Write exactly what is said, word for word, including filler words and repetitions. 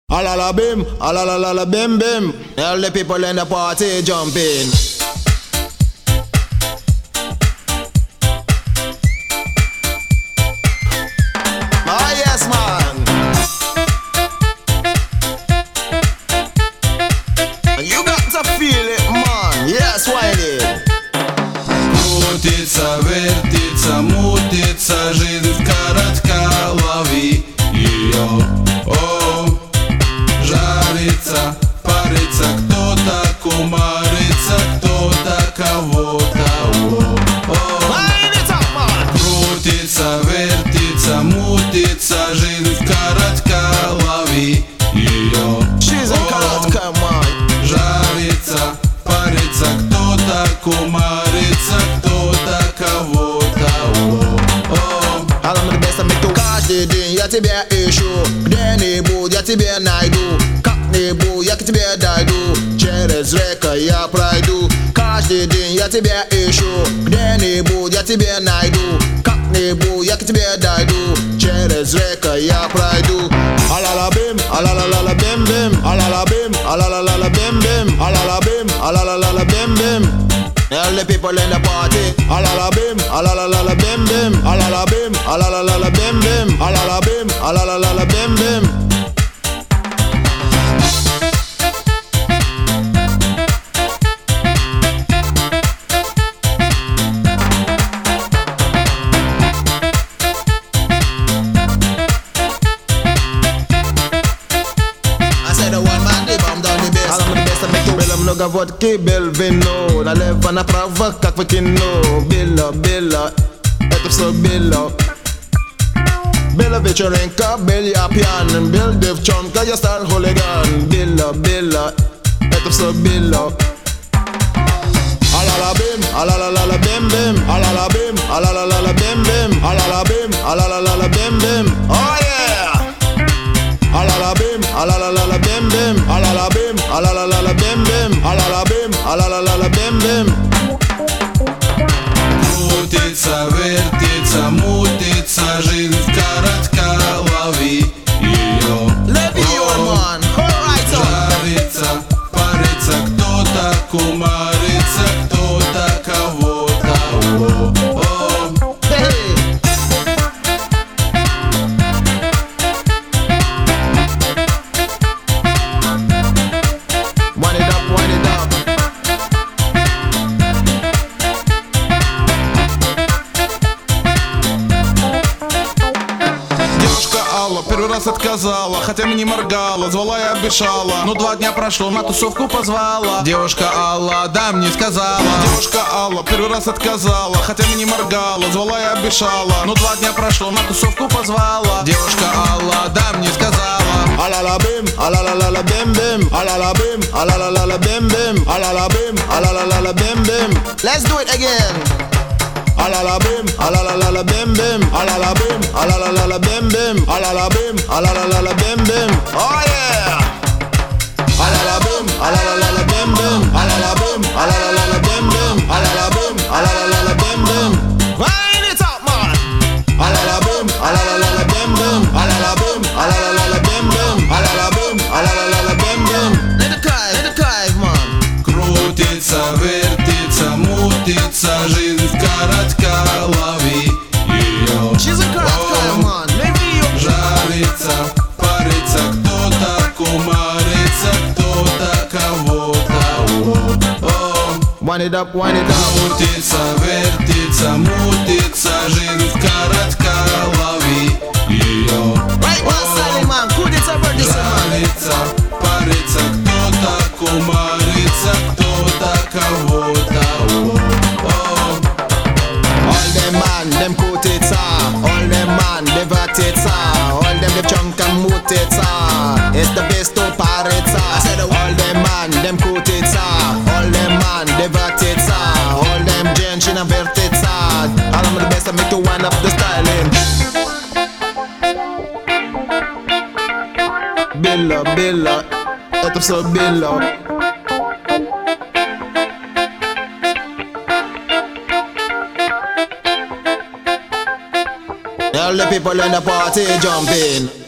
A la la bim, a la la la la bim bim. All the people in the party jumping. Ah yes man. And you got to feel it man. Yes Wiley. Крутится, вертится, мутится, жизнь коротка, лови ее. О, жарится, парится, кто-то кумарится, кто-то кого-то. О, о. Крутится, вертится, мутится, жизнь коротка, лови ее. О, жарится, парится, кто-то кумарится, кто-то кого-то. О, о. Каждый день я тебя ищу, где-нибудь я тебе найду, как-нибудь я к тебе дойду, через реку я пройду. Каждый день я тебя ищу, где-нибудь я тебе найду, как-нибудь я к тебе дойду, через реку я пройду. А-ла-ла бим, а-ла-ла-ла-ла бим бим, а-ла-ла бим, а-ла-ла-ла-ла бим бим, а-ла-ла бим, а-ла-ла-ла-ла bim bim. All the people in the party. A la la bim, a la la la la bim bim. A la la bim, a la la la la bim bim. A la la bim, a la la la la bim bim. I said the one man, the bomb down the bass. I'm the best of me. Много водки, бел вино, налево направо, как в кино. Било, било, это все било. Било вечеринка, бил я пьяным, бил девчонка, я стал хулиган. Било, било, это все било. А-ла-ла бим, а-ла-ла-ла-ла бим бим, а-ла-ла бим, а-ла-ла-ла-ла бим бим, а-ла-ла бим, а-ла-ла-ла-ла бим бим. Oh yeah! A-la-la bim, a-la-la-la-la bim bim, a-la-la bim, a-la-la-la-la bim bim, a-la-la bim, a-la-la-la-la bim bim. Крутится, вертится, мутится, жизнь коротка, лови ее. Лови ее, man. Alright, жарится, парится, кто-то кумарится, кто-то кого-то. О, о. Hey. Wind it up, wind it up. Девушка Алла первый раз отказала, хотя мне не моргала, звала и обещала. Ну два дня прошло, на тусовку позвала. Девушка Алла, да, мне сказала. Девушка Алла первый раз отказала, хотя мне не моргала, звала и обещала. Ну два дня прошло, на тусовку позвала. Девушка Алла, да, мне сказала. A-la-la bim, a-la-la-la-la bim bim, a-la-la bim, a-la-la-la-la bim bim, a-la-la bim, a-la-la-la-la bim bim. Let's do it again. A-la-la bim, a-la-la-la-la bim bim, a-la-la bim, a-la-la-la-la bim bim, a-la-la bim, a-la-la-la-la bim bim. Oh yeah! A-la-la bim, a-la-la-la-la bim bim, a-la-la bim, a-la-la-la-la bim bim, a-la-la bim, a-la-la-la-la bim bim. Wind it up, man! A-la-la bim, a-la-la-la-la bim bim, a-la-la bim, a-la-la-la-la bim bim, a-la-la bim, a-la-la-la-la bim bim. Let it cry, let it cry, man. Крутится, вертится, мутится, жизнь коротка, лови ее. She's a cry, man. Maybe you. Жарится, парится, кто-то кумарится, кто-то кого-то. О, о. Wind it up, wind it up. Крутится, вертится, мутится, жизнь коротка, лови ее. Right, man, Sally, man. Could it ever this man? Жарится, парится, кто-то кумарится, кто-то кого-то. О, All them man, them coat it, sir. All them man, they vat it, sir. All them they chunk and moot it, sir. It's the best to party, sir. I said all them man, them coat it, sir. All them man, they vat it, sir. All them gents in a vert it, sir. All I'm the best, I make you wind up the styling. Billa, billa, это все бilla. All the people in the party jumping.